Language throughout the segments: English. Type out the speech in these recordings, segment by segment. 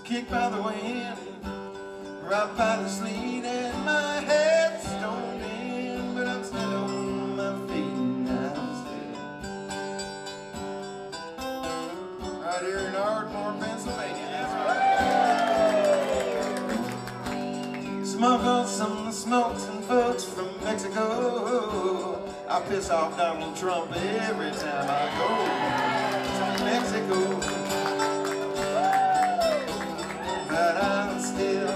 kicked by the wind, right by the sleet, and my head's stoned in, but I'm still on my feet now still. Right here in Ardmore, Pennsylvania, that's right. Smuggle some smokes and folks from Mexico. I piss off Donald Trump every time I go to Mexico. But I'm still,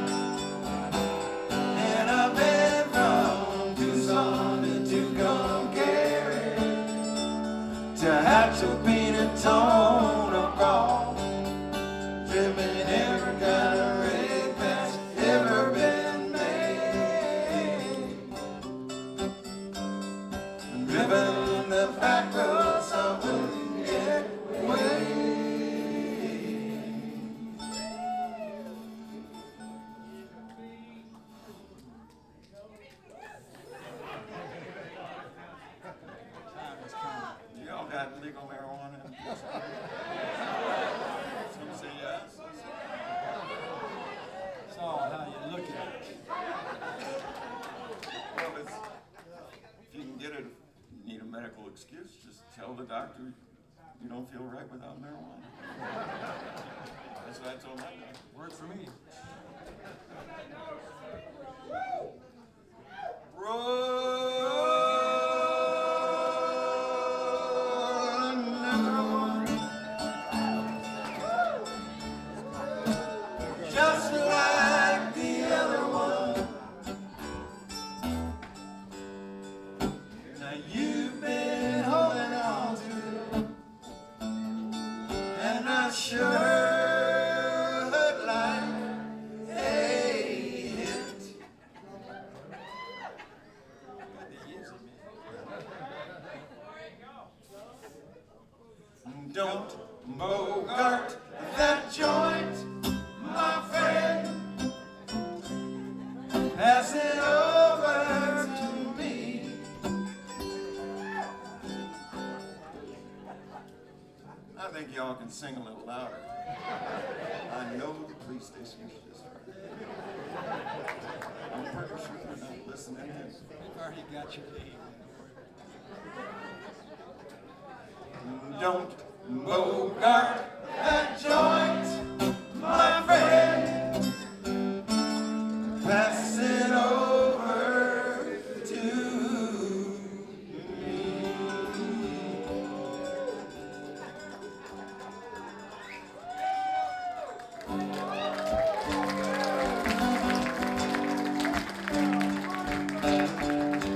and I've been from Tucson to Tucumcari to Hatchapina, Tonopah, driven every kind of rig that's ever been made, driven the back roads of the way. Y'all got legal marijuana? Some say yes. It's all how you look at it. Well, if you can get it, you need a medical excuse, just tell the doctor you don't feel right without marijuana. That's what I told my doctor. Worked for me. Roll another one, just like the other one. Now you've been holding on to it, and I sure hurt like a hit. Don't bogart that joint, my friend. Pass it over to me. I think y'all can sing a little louder. I know the police station's just heard. I'm pretty sure they're not listening in. They've already got your name. Don't bogart that joint, my friend. Pass it over to me.